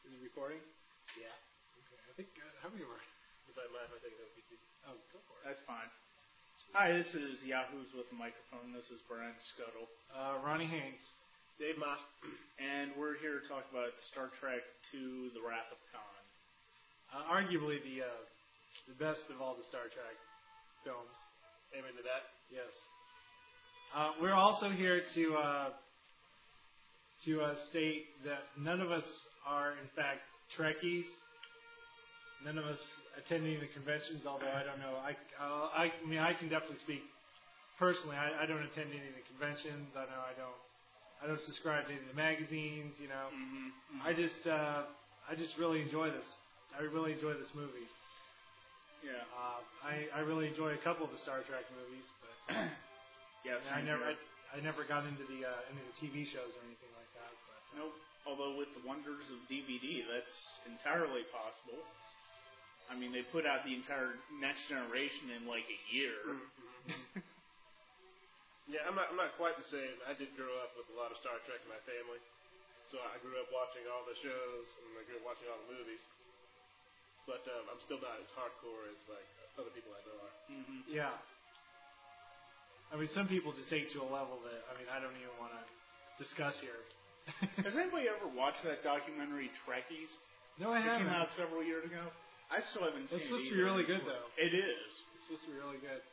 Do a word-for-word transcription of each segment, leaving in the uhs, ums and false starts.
Is it recording? Yeah. Okay. I think, uh, how many were? If I mind, I think that would be Oh, go for it. That's fine. Hi, this is Yahoo's with the microphone. This is Brian Scuttle. Uh, Ronnie Haynes. Dave Moss. And we're here to talk about Star Trek two, The Wrath of Khan. Uh, arguably the uh, the best of all the Star Trek films. Amen to that. Yes. Uh, we're also here to uh, to uh, state that none of us are, in fact, Trekkies. None of us attending the conventions, although I don't know. I, uh, I, I mean, I can definitely speak personally. I, I don't attend any of the conventions. I know I don't. I don't subscribe to any of the magazines. You know, Mm-hmm. Mm-hmm. I just, uh, I just really enjoy this. I really enjoy this movie. Yeah. Uh, I, I really enjoy a couple of the Star Trek movies, but Yes. I, I never, I, I never got into the uh, into the T V shows or anything like that. But, uh, Nope. Although with the wonders of D V D, that's entirely possible. I mean, they put out the entire Next Generation in like a year. Mm-hmm. Yeah, I'm not. I'm not quite the same. I did grow up with a lot of Star Trek in my family, so I grew up watching all the shows and I grew up watching all the movies. But um, I'm still not as hardcore as like other people I know are. Mm-hmm. yeah. I mean, some people just take to a level that I mean, I don't even want to discuss here. Has anybody ever watched that documentary Trekkies? No, I It haven't. came out several years ago. I still haven't seen It's it supposed to be either. really good, though. It is. It's supposed to be really good.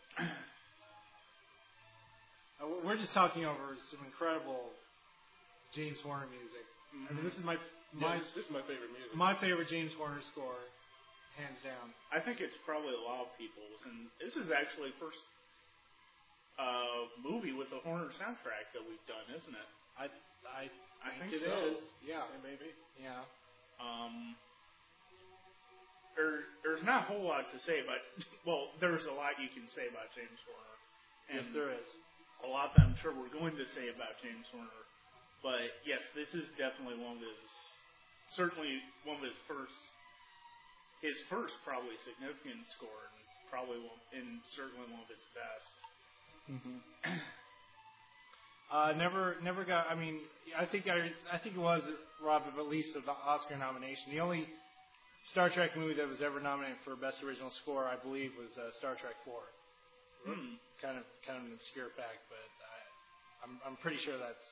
Uh, we're just talking over some incredible James Horner music. Mm-hmm. I mean, this is my my Yeah, this, this is my favorite music. my favorite James Horner score, hands down. I think it's probably a lot of people's, and this is actually the first uh, movie with a Horner soundtrack that we've done, isn't it? I I, I think think it so. is. Yeah, Yeah, maybe. yeah. Um, there, there's not a whole lot to say about. Well, there's a lot you can say about James Horner, and Yes, there is. a lot that I'm sure we're going to say about James Horner. But yes, this is definitely one of his, certainly one of his first, his first probably significant score, and probably one, and certainly one of his best. Mm-hmm. uh, never, never got. I mean, I think I, I think it was robbed of at least of the Oscar nomination. The only Star Trek movie that was ever nominated for Best Original Score, I believe, was uh, Star Trek four. Hmm. Kind of, kind of an obscure fact, but I, I'm, I'm pretty sure that's,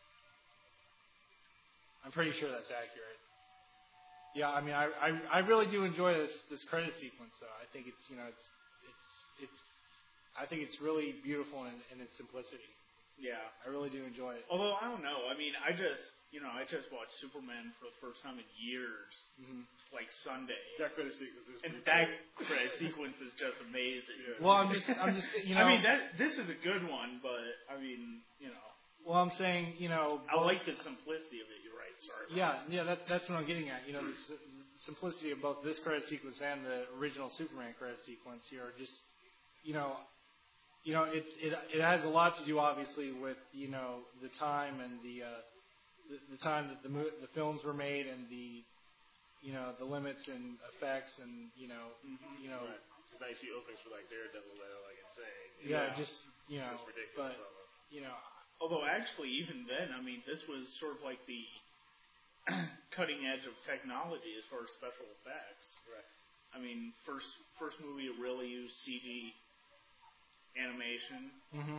I'm pretty sure that's accurate. Yeah, I mean, I, I, I really do enjoy this, this credit sequence, though. I think it's, you know, it's, it's, it's, I think it's really beautiful in, in its simplicity. Yeah. I really do enjoy it. Although I don't know. I mean, I just, you know, I just watched Superman for the first time in years, Mm-hmm. like Sunday, That credit sequence is and pretty that cool. credit sequence is just amazing. Yeah. Well, I'm just, I'm just, you know. I mean, that this is a good one, but I mean, you know, Well, I'm saying, you know. I like the simplicity of it. You're right. Sorry. Yeah, yeah, that's that's what I'm getting at. You know, the s- simplicity of both this credit sequence and the original Superman credit sequence here are just, you know, you know, it it it has a lot to do, obviously, with you know the time and the uh, the, the time that the mo- the films were made and the, you know, the limits and effects and you know, Mm-hmm. you know, Right. It's nice see openings for like Daredevil that are like insane. yeah, Yeah. just you know, It's ridiculous. but you know, Although actually, even then, I mean, this was sort of like the cutting edge of technology as far as special effects. Right. I mean, first first movie to really use C G animation. hmm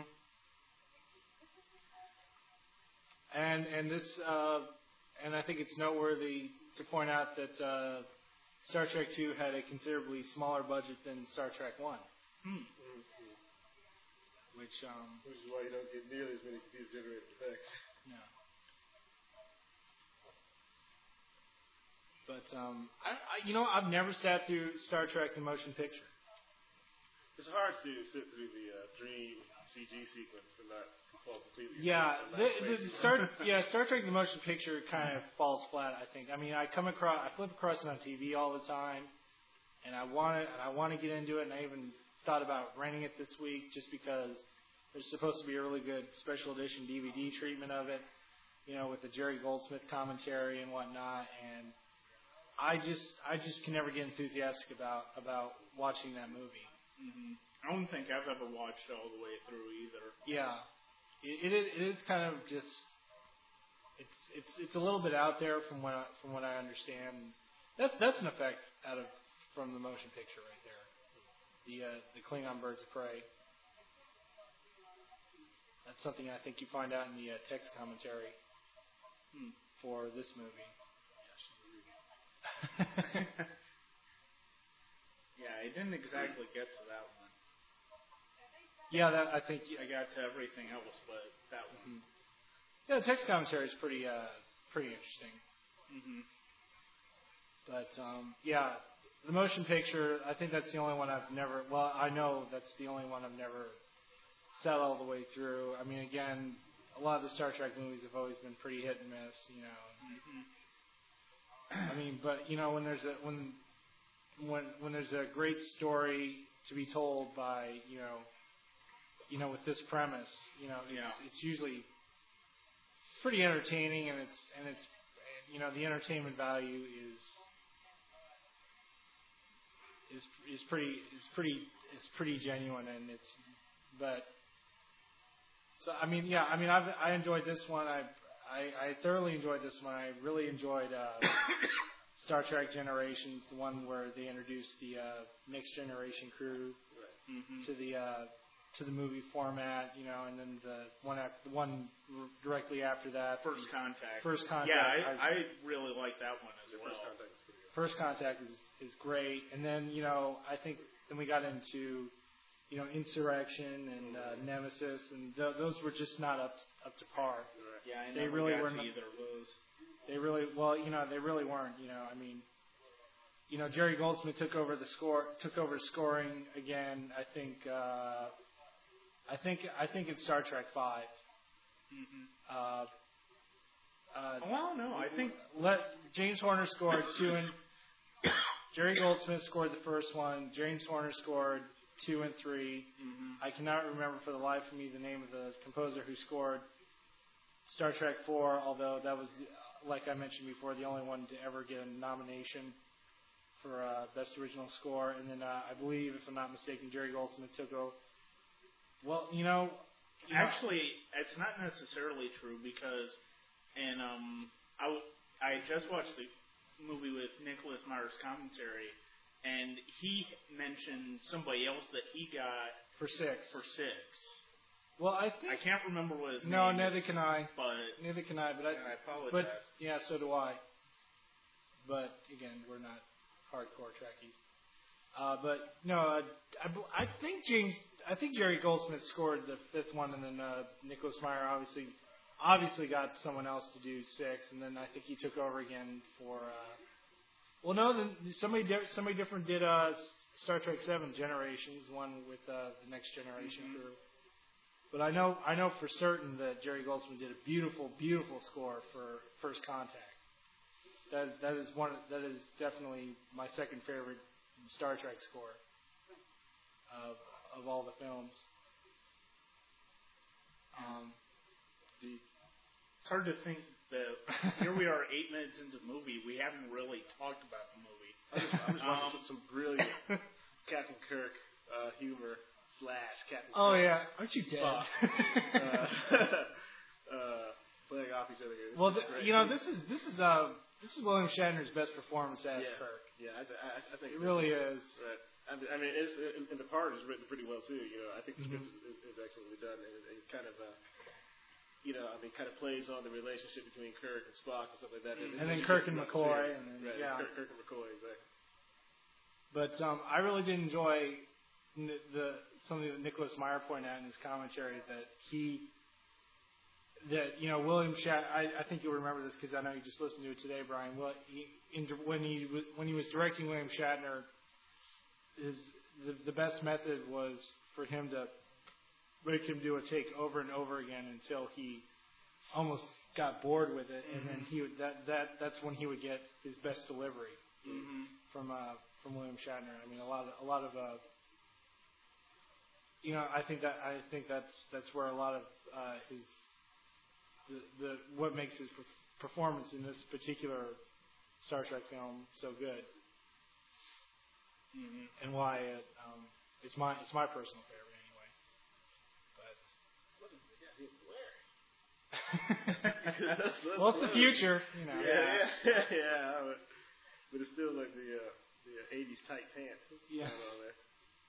And and this uh, and I think it's noteworthy to point out that uh, Star Trek two had a considerably smaller budget than Star Trek one, Hmm. Mm-hmm. which um, Which is why you don't get nearly as many computer-generated effects. yeah. But um, I, I you know I've never sat through Star Trek the motion picture. It's hard to sit through the uh, dream C G sequence and not fall completely. Yeah, asleep on the, that the space. Star yeah Star Trek the motion picture kind of falls flat. I think. I mean, I come across I flip across it on T V all the time, and I want to and I want to get into it. And I even thought about renting it this week just because there's supposed to be a really good special edition D V D treatment of it, you know, with the Jerry Goldsmith commentary and whatnot. And I just I just can never get enthusiastic about about watching that movie. Mm-hmm. I don't think I've ever watched it all the way through either. Yeah, it, it, is, it is kind of just it's it's it's a little bit out there from what I, from what I understand. That's that's an effect out of from the motion picture right there. The uh, the Klingon birds of prey. That's something I think you find out in the uh, text commentary Hmm. for this movie. Yeah, I didn't exactly get to that one. Yeah, that I think. I got to everything else, but that one. Yeah, the text commentary is pretty uh, pretty interesting. Mm-hmm. But um, yeah, the motion picture. I think that's the only one I've never. Well, I know that's the only one I've never sat all the way through. I mean, again, a lot of the Star Trek movies have always been pretty hit and miss. You know. Mm-hmm. I mean, but you know, when there's a when when when there's a great story to be told by you know, you know, with this premise, you know, it's Yeah. it's usually pretty entertaining, and it's and it's you know, the entertainment value is is is pretty is pretty is pretty genuine, and it's but so I mean, yeah, I mean, I've I enjoyed this one. I I, I thoroughly enjoyed this one. I really enjoyed uh, Star Trek Generations, the one where they introduced the uh, Next Generation crew Mm-hmm. to the uh, to the movie format, you know, and then the one af- the one r- directly after that, First Contact. First Contact. Yeah, I, I- I really like that one as well. First contact is pretty good. First Contact is is great, and then you know, I think then we got into you know, Insurrection and uh, Nemesis, and th- those were just not up up to par. Yeah, I They never really got were to not- either of those. They really, well, you know, they really weren't. You know, I mean, you know, Jerry Goldsmith took over the score, took over scoring again. I think, uh, I think, I think it's Star Trek Five. Mm-hmm. Uh, uh, Well, no, I think let James Horner scored two and Jerry Goldsmith scored the first one. James Horner scored two and three. Mhm. I cannot remember for the life of me the name of the composer who scored Star Trek Four, although that was, like I mentioned before, the only one to ever get a nomination for uh, Best Original Score. And then uh, I believe, if I'm not mistaken, Jerry Goldsmith took over. Well, you know, you know- Actually, it's not necessarily true because, and um, I, w- I just watched the movie with Nicholas Meyer's commentary, and he mentioned somebody else that he got for six. for six. Well, I think I can't remember what his no, name neither is. can I. But Neither can I. But I, and I apologize. but yeah, so do I. But again, we're not hardcore Trekkies. Uh, but no, uh, I, bel- I think James, I think Jerry Goldsmith scored the fifth one, and then uh, Nicholas Meyer obviously, obviously got someone else to do six, and then I think he took over again for. Uh, well, no, then somebody di- somebody different did uh, Star Trek Seven Generations, the one with uh, the Next Generation Mhm. crew. But I know I know for certain that Jerry Goldsmith did a beautiful, beautiful score for First Contact. That that is one that is definitely my second favorite Star Trek score of of all the films. Um, the, it's hard to think that here we are eight minutes into the movie. We haven't really talked about the movie. I was, I was watching Um, some, some brilliant Captain Kirk uh, humor slash Captain oh Kirk yeah, aren't you dead? Spock, uh, uh, playing off each other. This well, is th- great. you know this is this is uh this is William Shatner's best performance as yeah, Kirk. yeah, I, th- I, I think It so. really is. Right. I mean, I mean it's, and, and the part is written pretty well too. You know, I think the Mhm. script is, is, is excellently done, and it, it kind of, uh, you know, I mean, kind of plays on the relationship between Kirk and Spock and stuff like that. Mhm. And then you Kirk get and throughout the McCoy, series. and then- right, yeah. Kirk, Kirk and McCoy, exactly. But um, I really did enjoy n- the something that Nicholas Meyer pointed out in his commentary that he that you know William Shat. I, I think you'll remember this because I know you just listened to it today, Brian. Well, he, in, when he w- when he was directing William Shatner, his the, the best method was for him to make him do a take over and over again until he almost got bored with it, and then he would that that that's when he would get his best delivery Mhm. from uh, from William Shatner. I mean, a lot of a lot of uh, you know, I think that I think that's that's where a lot of uh, his the, the what makes his per- performance in this particular Star Trek film so good, Mhm. and why it um, it's my it's my personal favorite anyway. But What is the guy where? that's, that's well, it's the what- future, you know. Yeah, yeah, yeah. But, but it's still like the uh, the uh, eighties tight pants. Yeah. going on there.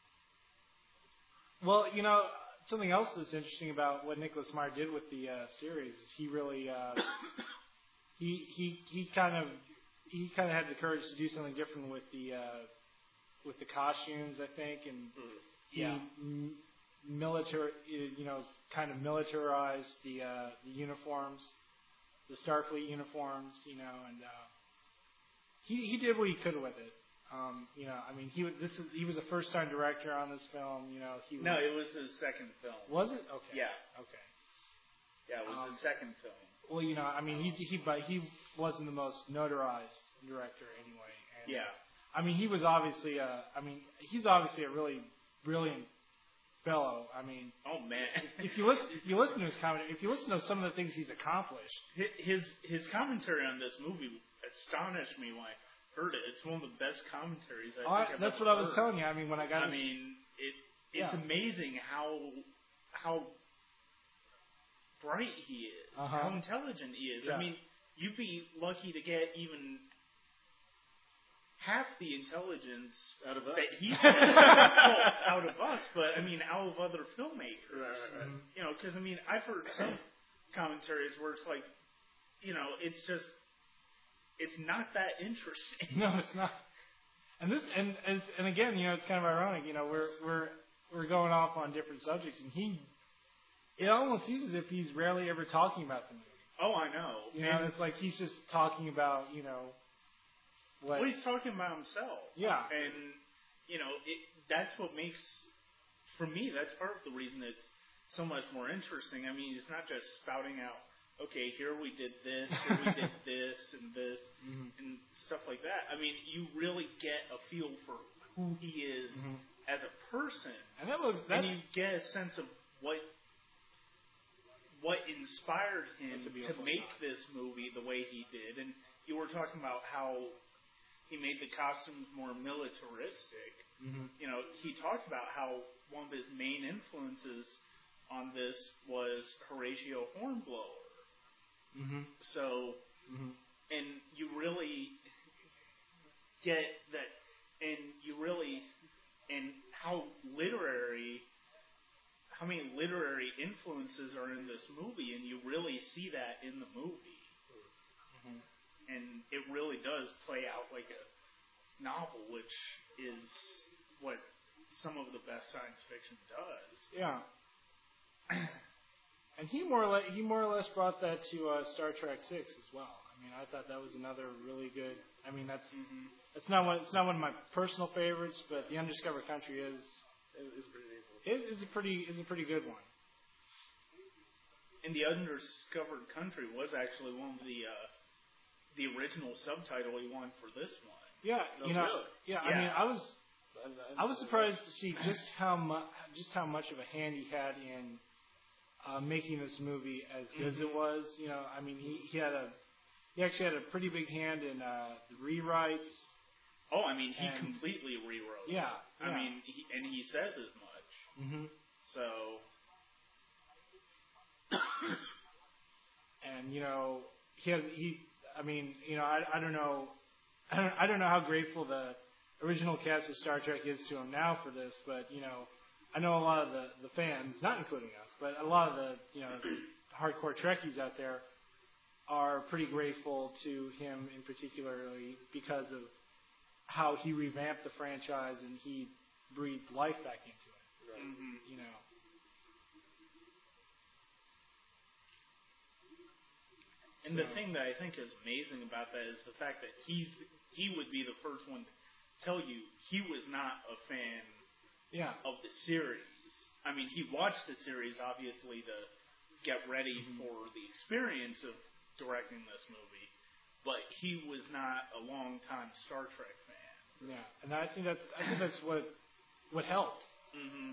Well, you know, something else that's interesting about what Nicholas Meyer did with the uh, series is he really uh, he he he kind of he kind of had the courage to do something different with the uh, with the costumes, I think, and Mm. he Yeah. m- military you know kind of militarized the uh, the uniforms, the Starfleet uniforms, you know, and uh, he he did what he could with it. Um, you know, I mean, he was- this is he was a first time director on this film. You know, he was, No, it was his second film. was it okay? Yeah. Okay. Yeah, it was Um, his second film. Well, you know, I mean, he he but he wasn't the most notarized director anyway. And, Yeah. I mean, he was obviously a. I mean, he's obviously a really brilliant fellow. I mean, Oh man. if you listen, if you listen to his commentary, if you listen to some of the things he's accomplished, Hi- His his commentary on this movie astonished me when I heard it. It's one of the best commentaries I think I, I've that's ever what I was heard. telling you. I mean, when I got, I this, mean, it it's Yeah. amazing how how bright he is, Uh-huh. how intelligent he is. Yeah. I mean, you'd be lucky to get even half the intelligence Out of us. that he's well, out of us, but I mean, out of other filmmakers. Right, right, right. You know, because I mean, I've heard some commentaries where it's like, you know, it's just, it's not that interesting. no, it's not. And this, and, and and again, you know, it's kind of ironic. You know, we're we're we're going off on different subjects, and he, it almost seems as if he's rarely ever talking about the movie. Oh, I know. You know, And it's like he's just talking about, you know, what. well, he's talking about himself. Yeah. And you know, it that's what makes, for me, that's part of the reason it's so much more interesting. I mean, he's not just spouting out, okay, here we did this, here we did this, and this, Mhm. and stuff like that. I mean, you really get a feel for who he is Mhm. as a person, And that was and that's you get a sense of what what inspired him That's a to beautiful make shot. this movie the way he did. And you were talking about how he made the costumes more militaristic. Mhm. You know, he talked about how one of his main influences on this was Horatio Hornblower. Mhm. So, Mhm. and you really get that, and you really, and how literary, how many literary influences are in this movie, and you really see that in the movie. Mhm. And it really does play out like a novel, which is what some of the best science fiction does. Yeah. And he more or less, he more or less brought that to uh, Star Trek Six as well. I mean, I thought that was another really good. I mean, that's Mm-hmm. that's not one. It's not one of my personal favorites, but The Undiscovered Country is It's pretty decent. it is a pretty is a pretty good one. And the Undiscovered Country was actually one of the uh, the original subtitle he wanted for this one. Yeah, Oh, you know. really? Yeah, I Yeah. mean, I was I was surprised to see just how much just how much of a hand he had in uh, making this movie as good as it was. You know, I mean, he, he had a he actually had a pretty big hand in uh, the rewrites. Oh, I mean, he And- completely rewrote. Yeah, I yeah. mean, he, and he says as much. hmm So, And you know, he had he. I mean, you know, I, I don't know, I don't, I don't know how grateful the original cast of Star Trek is to him now for this, but you know, I know a lot of the the fans, not including us, but a lot of the you know hardcore Trekkies out there are pretty grateful to him in particularly because of how he revamped the franchise and he breathed life back into it. mhm. You know. And the So- thing that I think is amazing about that is the fact that he's he would be the first one to tell you he was not a fan Yeah. of the series. I mean, he watched the series obviously to get ready Mhm. for the experience of directing this movie, but he was not a long-time Star Trek fan. Yeah, and I think that's I think that's what what helped. Mm-hmm.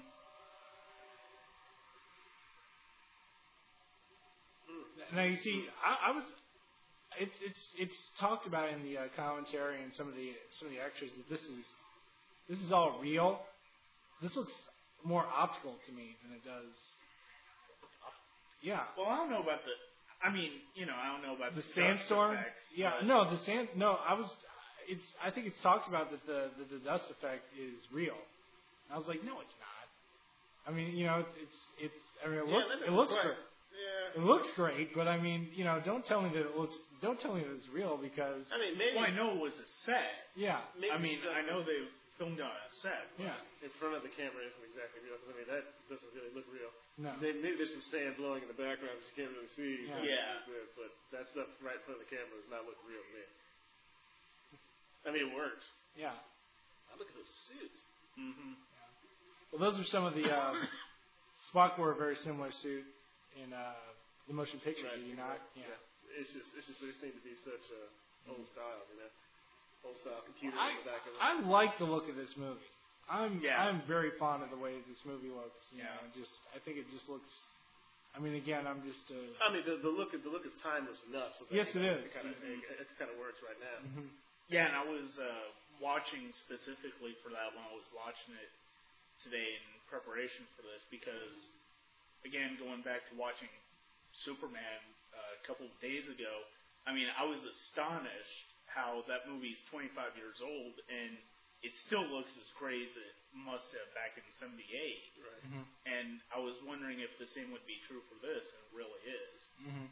Now you see, I, I was it's it's it's talked about in the uh, commentary and some of the some of the extras that this is this is all real. This looks more optical to me than it does. Yeah, Well, I don't know about the I mean, you know, I don't know about the the sandstorm. dust effects, Yeah, but- no, the sand. No, I was. It's. I think it's talked about that the, the the dust effect is real. And I was like, no, it's not. I mean, you know, it's it's. it's I mean, it Yeah, looks that it makes looks it great. Yeah. It looks great, but I mean, you know, don't tell me that it looks. Don't tell me that it's real because. I mean, maybe Well, I know it was a set. Yeah. maybe I mean, stuff I know they filmed on a set. but- Yeah. in front of the camera isn't exactly real. 'Cause, I mean, that doesn't really look real. No. Maybe, maybe there's some sand blowing in the background that you can't really see. Yeah. but- Yeah. But, but that stuff right in front of the camera does not look real to me. I mean, it works. Yeah. I look at those suits. Mm-hmm. Well, those are some of the. Um, Spock wore a very similar suit in uh, the motion picture. Right. Did you not? Yeah. Yeah. It's just, it's just, they seem to be such uh, old styles, you know? Old style computers I, in the back of it. I like the look of this movie. I'm Yeah. I'm very fond of the way this movie looks. You Yeah. know, just I think it just looks. I mean, again, I'm just. Uh, I mean, the, the look the look is timeless enough. So that Yes, it is. It kind of it, it kind of works right now. mhm. Yeah, and I was uh, watching specifically for that when I was watching it today in preparation for this because, again, going back to watching Superman uh, a couple of days ago, I mean, I was astonished how that movie's twenty-five years old and it still looks as great as it must have back in seventy-eight. Right. Mhm. And I was wondering if the same would be true for this, and it really is. Mhm.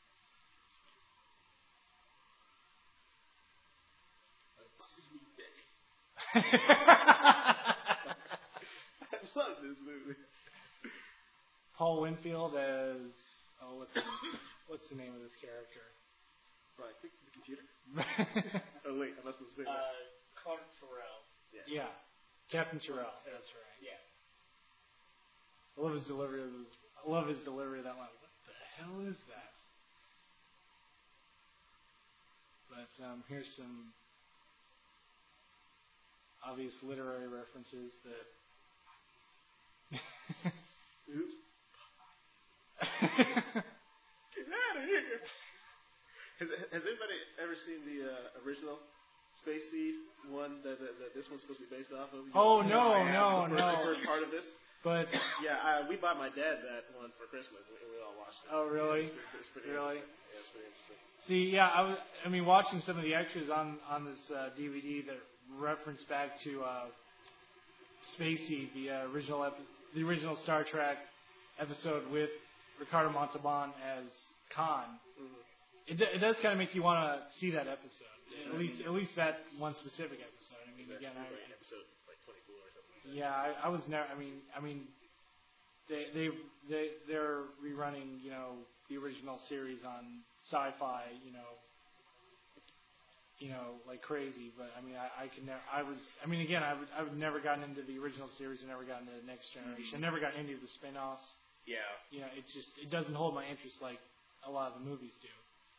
I love this movie. Paul Winfield as oh what's the, what's the name of this character? Right, quick to the computer. Oh wait, I'm not supposed to say that. Uh, Clark Terrell. Yeah, Captain Terrell. That's right. Yeah. I love his delivery. Of, I love his delivery of that line. What the hell is that? But um, here's some obvious literary references that. Oops. Get out of here. Has, has anybody ever seen the uh, original Space Seed one that, that, that this one's supposed to be based off of? You Oh, know, no, the no, first, no. The first part of this. But Yeah, I, we bought my dad that one for Christmas, and we all watched it. oh really? It's pretty, it's pretty Really? interesting. Yeah, it's pretty interesting. See, yeah, I was. I mean, watching some of the extras on on this uh, D V D that reference back to uh, Spacey, the uh, original epi- the original Star Trek episode with Ricardo Montalban as Khan. Mm-hmm. It, d- it does kind of make you want to see that episode, at least at least that one specific episode. I mean, again, I, like episode like twenty-four or something like that. yeah, I, I was never. I mean, I mean, they they they they're rerunning, you know, the original series on Sci-Fi, you know, you know, like crazy. But I mean, I, I could never. I was. I mean, again, I would. I would never gotten into the original series and never gotten into the Next Generation. I never got into the spin-offs. Yeah. You know, it's just it doesn't hold my interest like a lot of the movies do.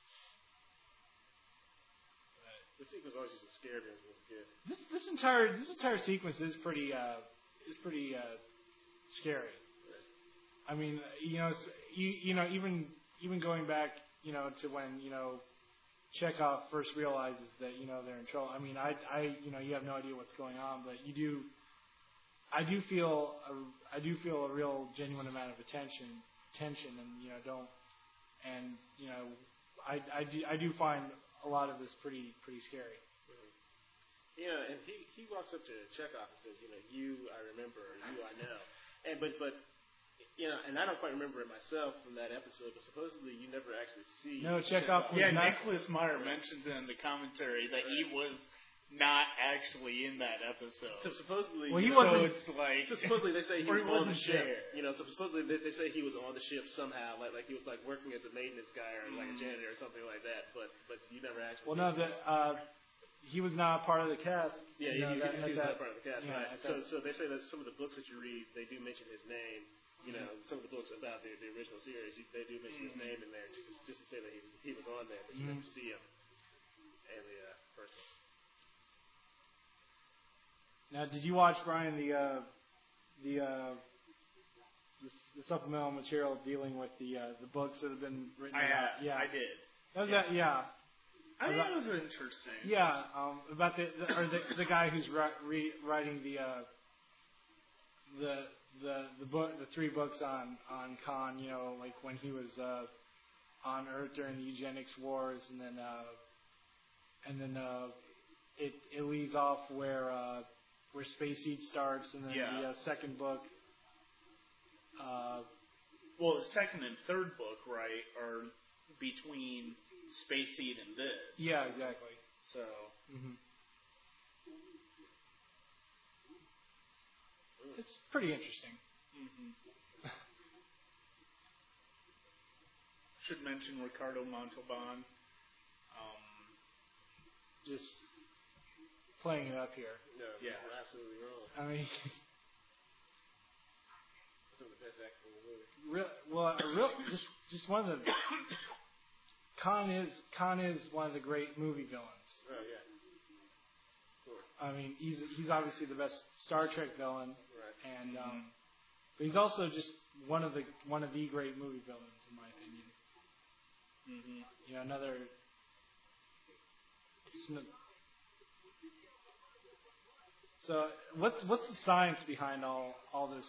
The sequence always used to scare me as a little kid. This this entire this entire sequence is pretty uh, is pretty uh, scary. I mean, you know, s- you you know, even even going back, you know, to when you know Chekhov first realizes that you know they're in trouble. I mean, I I you know you have no idea what's going on, but you do. I do feel a, I do feel a real genuine amount of attention tension, and you know don't and you know I I do, I do find a lot of this pretty pretty scary. You know, and he, he walks up to Chekhov and says, you know, you I remember, or you I know. And but but you know, and I don't quite remember it myself from that episode, but supposedly you never actually see No, Chekhov was Yeah, not- Nicholas Meyer mentions in the commentary that he was not actually in that episode. So supposedly, Well, he so wasn't- it's like So supposedly they say he or was he on the wasn't ship. there. You know, so supposedly they, they say he was on the ship somehow, like like he was like working as a maintenance guy or like a Mm. janitor or something like that. But but you never actually. Well, no, that uh, he was not part of the cast. Yeah, you you, know, you, that- you at see that- that part of the cast, yeah, right? at So that- so they say that some of the books that you read, they do mention his name. You know, some of the books about the, the original series, you, they do mention his name in there, just to, just to say that he's, he was on there, but you Mhm. never see him in the uh, first one. Now, did you watch, Brian, the uh, the, uh, the s- the supplemental material dealing with the uh, the books that have been written I, about? uh, Yeah, I did. That was that. Yeah, I think About- it was interesting. yeah. Um, about the, the or the the guy who's ri- re- writing the uh, the the the book the three books on on Khan. You know, like when he was uh, on Earth during the eugenics wars, and then uh, and then uh, it it leads off where uh, where Space Seed starts, and then Yeah. the uh, second book. Uh, Well, the second and third book, right, are between Space Seed and this. yeah, exactly. So, hmm It's pretty interesting. hmm should mention Ricardo Montalban. Um, Just playing it up here. No, Yeah. you're absolutely wrong. I mean, Some of the best acting in the movie. real, well, a real, just just one of the. Khan is Khan is one of the great movie villains. Oh yeah. Of course. I mean, he's he's obviously the best Star Trek villain, Right. and um, but he's also just one of the one of the great movie villains, in my opinion. hmm You know, another. it's no- So what's what's the science behind all all this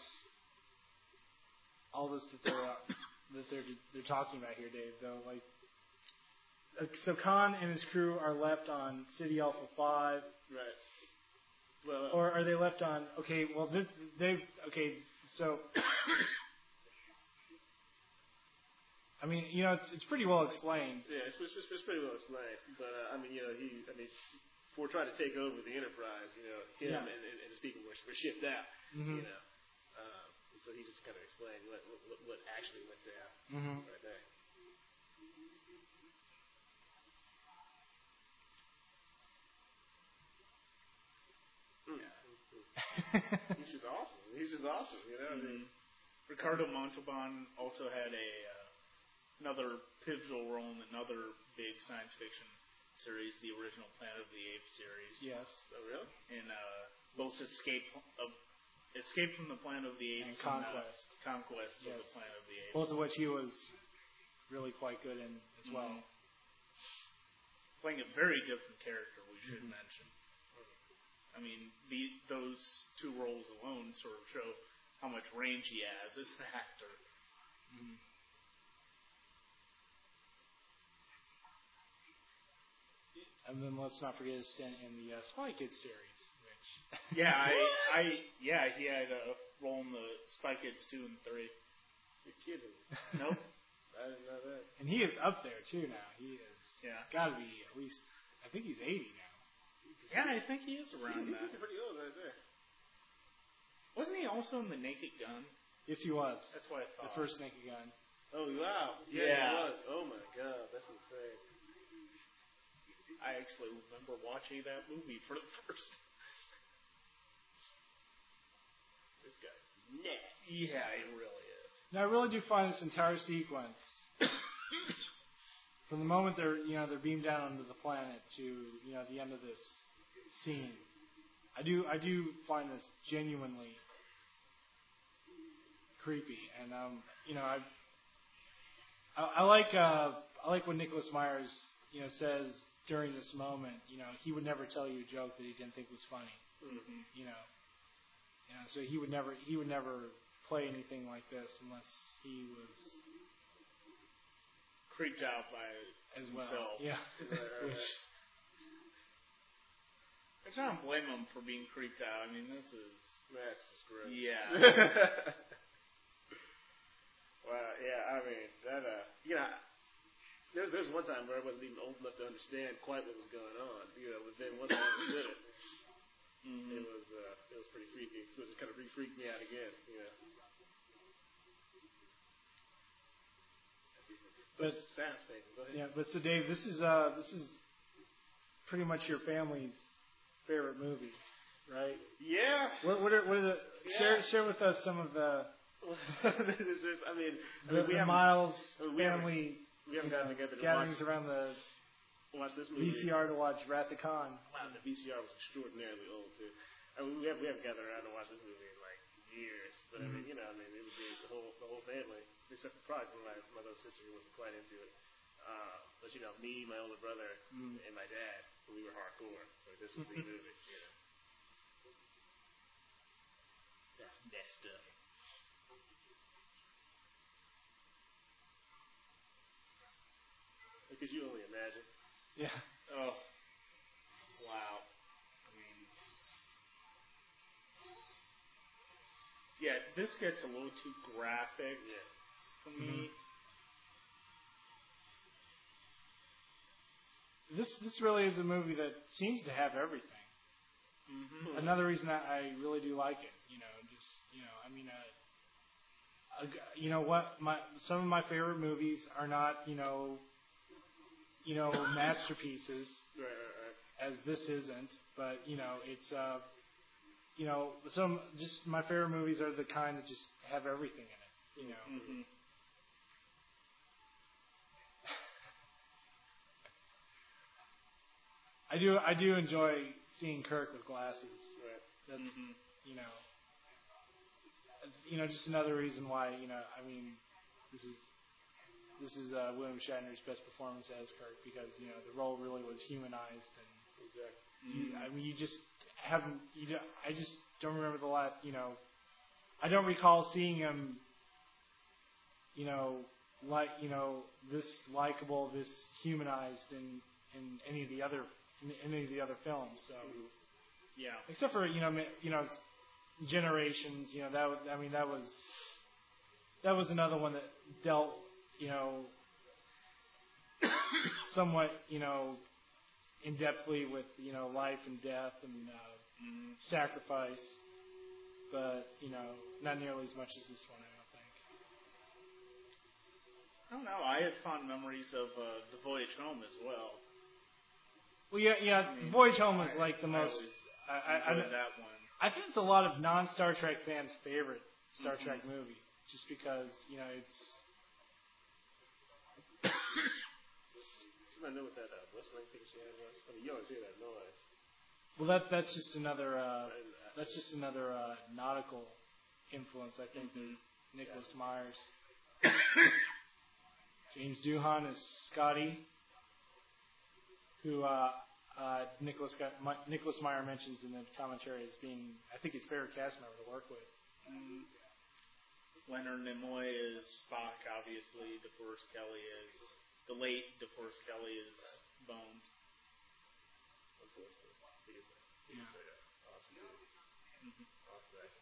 all this that they're uh, that they're they're talking about here, Dave? Though, like, uh, so Khan and his crew are left on City Alpha Five, Right. Well, uh, or are they left on? Okay, well they they've okay. So I mean, you know, it's it's pretty well explained. yeah, it's, it's, it's pretty well explained. But uh, I mean, you know, he, I mean, before trying to take over the Enterprise, you know, him Yeah. and, and, and his people were, were shipped out. Mhm. You know, um, so he just kind of explained what, what what actually went down Mm-hmm. right there. He's just awesome. He's just awesome. You know, I mean, Ricardo Montalban also had a uh, another pivotal role in another big science fiction series, the original Planet of the Apes series, Yes. oh really? in uh, both Escape of Escape from the Planet of the And Apes Conquest. uh, Conquest of Yes. the Planet of the Apes. Both of which he was really quite good in as well. Mhm. Playing a very different character, we should Mhm. mention. I mean, the, those two roles alone sort of show how much range he has as an actor. Mhm. And then let's not forget his stint in the uh, Spy Kids series, which Yeah, I, I, yeah, he had a role in the Spy Kids two and three. You're kidding me. Nope. I didn't know that. and he is up there too now. He is Yeah. got to be at least. I think he's eighty now. Yeah, I think he is around He's that. looking pretty old right there. Wasn't he also in the Naked Gun? Yes, he was. That's what I The thought. first Naked Gun. Oh wow. Yeah, Yeah. he was. Oh my god, that's insane. I actually remember watching that movie for the first. This guy's nasty. Yeah, he really is. Now I really do find this entire sequence, from the moment they're you know they're beamed down onto the planet to you know the end of this scene, I do I do find this genuinely creepy, and um you know I've, I I like uh I like when Nicholas Myers you know says during this moment you know he would never tell you a joke that he didn't think was funny, Mm-hmm. you know you know so he would never he would never play anything like this unless he was Creeped out by as well. himself. Yeah. Right, right, Which, I don't blame him for being creeped out. I mean, this is. That's just gross. Yeah. Wow, yeah, I mean, that, uh, you know, there, there was one time where I wasn't even old enough to understand quite what was going on, you know, but then once I understood it, Mm-hmm. it was, uh, it was pretty freaky, so it just kind of re-freaked me out again, you know. but Sounds painful, go ahead. yeah, but so Dave, this is uh this is pretty much your family's favorite movie, right? Yeah. What what are, what are the Yeah. share share with us some of the There's just- I mean, I the, mean we the haven't, Miles I mean, we haven't- family we haven't you know, gotten together to gatherings watch, around the watch this movie. V C R to watch Wrath of Khan. Wow, the V C R was extraordinarily old too. I mean, we haven't, we haven't gathered around to watch this movie in like years, but I mean, you know, I mean, it would be the whole the whole family, except for probably my my little sister who wasn't quite into it. Uh, but you know, me, my older brother, Mm. and my dad, we were hardcore. So this was the movie. You know. That's messed up. could you only imagine? Yeah. Oh, wow. I mean, yeah, this gets a little too graphic Yeah. for me. This this really is a movie that seems to have everything. Mm-hmm. Another reason that I really do like it, you know, just you know, I mean, uh, uh, you know what, my some of my favorite movies are not, you know, you know, masterpieces, Right, right, right. as this isn't, but you know, it's uh, you know, some just my favorite movies are the kind that just have everything in it, you know. Mm-hmm. I do I do enjoy seeing Kirk with glasses. Right. That's Mm-hmm. you know, you know, just another reason why, you know, I mean, this is this is uh, William Shatner's best performance as Kirk, because you know the role really was humanized, and Exactly. you, I mean, you just haven't. You don't, I just don't remember the last. You know, I don't recall seeing him. You know, like you know, this likable, this humanized in in any of the other in any of the other films. So, Yeah. except for you know, ma- you know, Generations. You know, that was, I mean, that was that was another one that dealt, you know, somewhat, you know, in depthly with, you know, life and death and uh, Mm-hmm. sacrifice, but you know, not nearly as much as this one, I don't think. I don't know. I had fond memories of uh, The Voyage Home as well. Well, yeah, yeah. I mean, Voyage Home was I- like the I most. always I, I, enjoyed I, that one. I think it's a lot of non-Star Trek fans' favorite Star Mhm. Trek movie, just because you know it's. I know what that uh, whistling thing she had was. I mean, you always hear that noise. Well, that that's just another. Uh, And, uh, that's just another uh, nautical influence, I think. Mhm. Nicholas Myers. James Doohan is Scotty, who uh, uh, Nicholas got, My, Nicholas Meyer mentions in the commentary as being, I think, his favorite cast member to work with. Mm. Leonard Nimoy is Spock, obviously. DeForest Kelly is the late DeForest Kelly is Bones. unfortunately, he is a, he is a uh, awesome dude. Mhm. Awesome guy.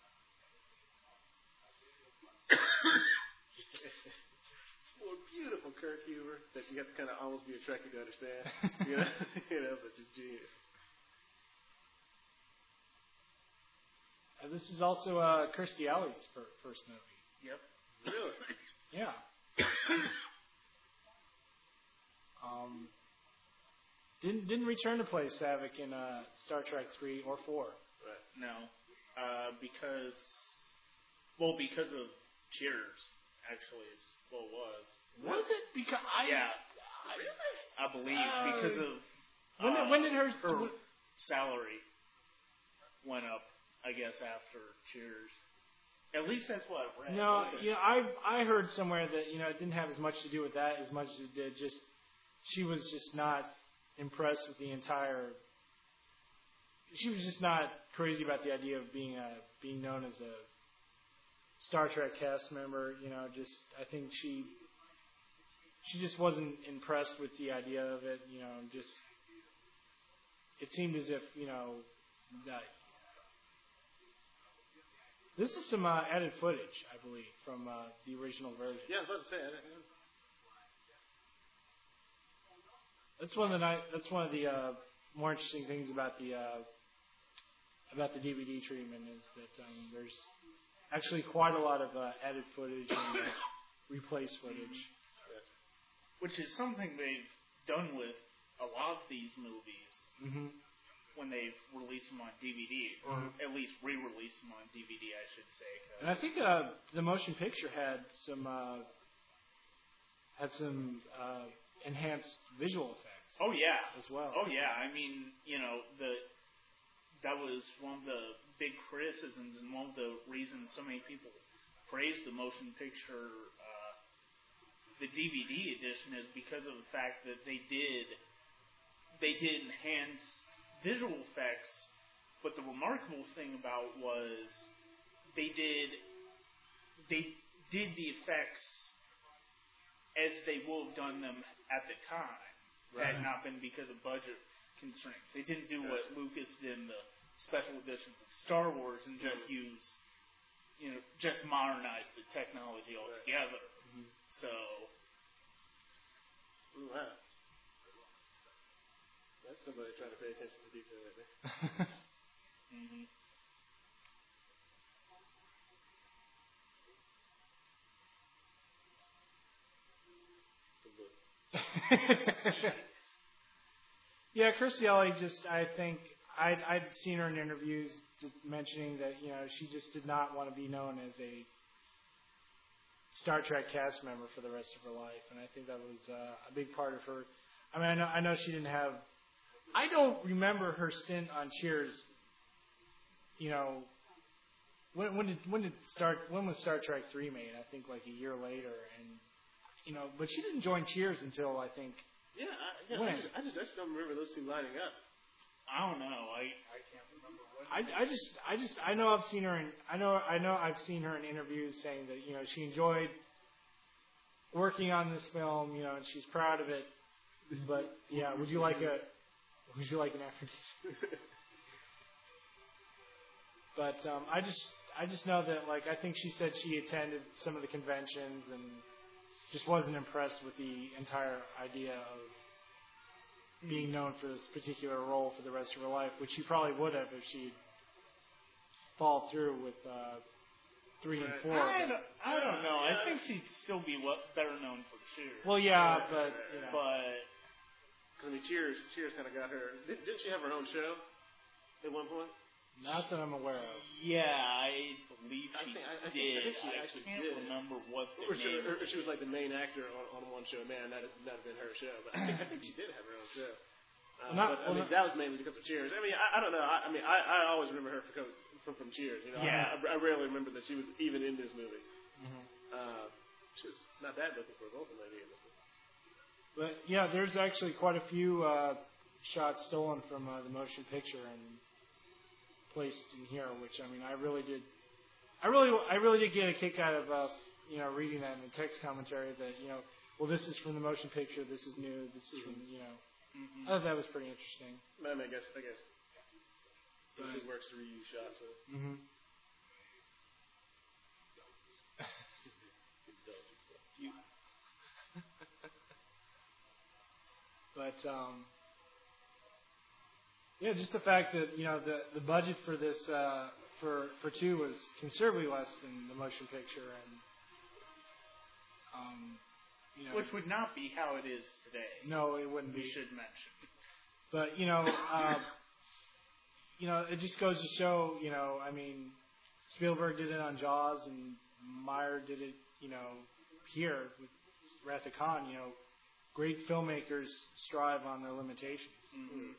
Well, beautiful Kirk humor that you have to kind of almost be a Trekkie to understand. You know, you know, but just genius. Uh, this is also uh, Kirstie Alley's fir- first movie. Yep. Really? Yeah. um, didn't didn't return to play Savick in uh, Star Trek three or four. Right. No, uh, because well, because of Cheers, actually, is what it was. Was it? Because I Yeah. I, I believe Uh, because of when did, uh, when did her, her salary went up, I guess, after Cheers. At least that's what I read. No, Okay. you know, I I heard somewhere that you know it didn't have as much to do with that as much as it did just she was just not impressed with the entire. She was just not crazy about the idea of being a being known as a Star Trek cast member. You know, just I think she she just wasn't impressed with the idea of it. You know, just it seemed as if you know that. This is some uh, added footage, I believe, from uh, the original version. Yeah, I was about to say. I didn't- That's one of the ni- that's one of the uh, more interesting things about the uh, about the D V D treatment is that um, there's actually quite a lot of uh, added footage and uh, replaced footage. Which is something they've done with a lot of these movies hmm when they've released them on D V D, or Mhm. at least re-released them on D V D, I should say. 'cause- And I think uh, the motion picture had some uh, had some uh, enhanced visual effects oh yeah, as well. oh yeah. I mean, you know, the that was one of the big criticisms and one of the reasons so many people praised the motion picture, uh, the D V D edition, is because of the fact that they did they did enhance visual effects, but the remarkable thing about was they did they did the effects as they would have done them at the time Right. had not been because of budget constraints. They didn't do what Lucas did in the special editions of Star Wars and just Mm. use, you know, just modernize the technology altogether. Mhm. So, Ooh, wow. That's somebody trying to pay attention to detail right there. mm-hmm. Yeah, Kirstie Alley just, I think, I'd, I'd seen her in interviews just mentioning that, you know, she just did not want to be known as a Star Trek cast member for the rest of her life. And I think that was uh, a big part of her. I mean, I know, I know she didn't have, I don't remember her stint on Cheers, you know, when, when did, when did Star, when was Star Trek three made? I think like a year later. And, you know, but she didn't join Cheers until, I think, Yeah, I, yeah, When? I, just, I just I just don't remember those two lining up. I don't know. I, I can't remember what. I, I just, I just, I know I've seen her in, I know, I know I've seen her in interviews saying that, you know, she enjoyed working on this film, you know, and she's proud of it. But yeah, would you like a, would you like an affirmation? But um, I just, I just know that, like, I think she said she attended some of the conventions and just wasn't impressed with the entire idea of being known for this particular role for the rest of her life, which she probably would have if she'd followed through with uh, three and four. I but- don't, I don't know. I think she'd still be what, better known for Cheers. well, yeah, but you know, But I mean, Cheers, Cheers kind of got her. Didn't, didn't she have her own show at one point? not that I'm aware of. yeah, I believe I she think- I- I think- did. I think she actually can't did. remember what the Or she, name. or she was like the main actor on, on one show. Man, that has not been her show. But I think, I think she did have her own show. Uh, Well, not- but I well, mean, not- that was mainly because of Cheers. I mean, I, I don't know. I, I mean, I, I always remember her from from, from Cheers. You know, Yeah. I, I rarely remember that she was even in this movie. Mhm. Uh, she was not bad looking for a Vulcan lady in this movie. But yeah, there's actually quite a few uh, shots stolen from uh, the motion picture and placed in here, which I mean, I really did, I really, I really did get a kick out of uh, you know reading that in the text commentary that you know, well, this is from the motion picture, this is new, this is from you know, Mhm. I thought that was pretty interesting. I, mean, I guess, I guess Right. it works to reuse shots. So. Mm-hmm. You, But um, yeah, just the fact that you know the the budget for this uh, for for two was considerably less than the motion picture, and um, you know, which would not be how it is today. no, it wouldn't We be. should mention. But you know, uh, you know, it just goes to show, you know, I mean, Spielberg did it on Jaws, and Meyer did it, you know, here with Wrath of Khan. You know, great filmmakers strive on their limitations. Mm-hmm.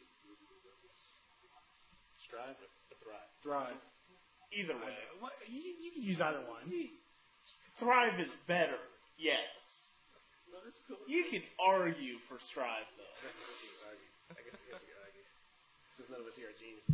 Strive to thrive. Thrive. Either way, I- what- You, you can use either one. thrive is better. Yes. No, that's cool. You can argue for strive though. I guess, I guess you could argue. I guess, I guess you could argue. Since none of us here are geniuses.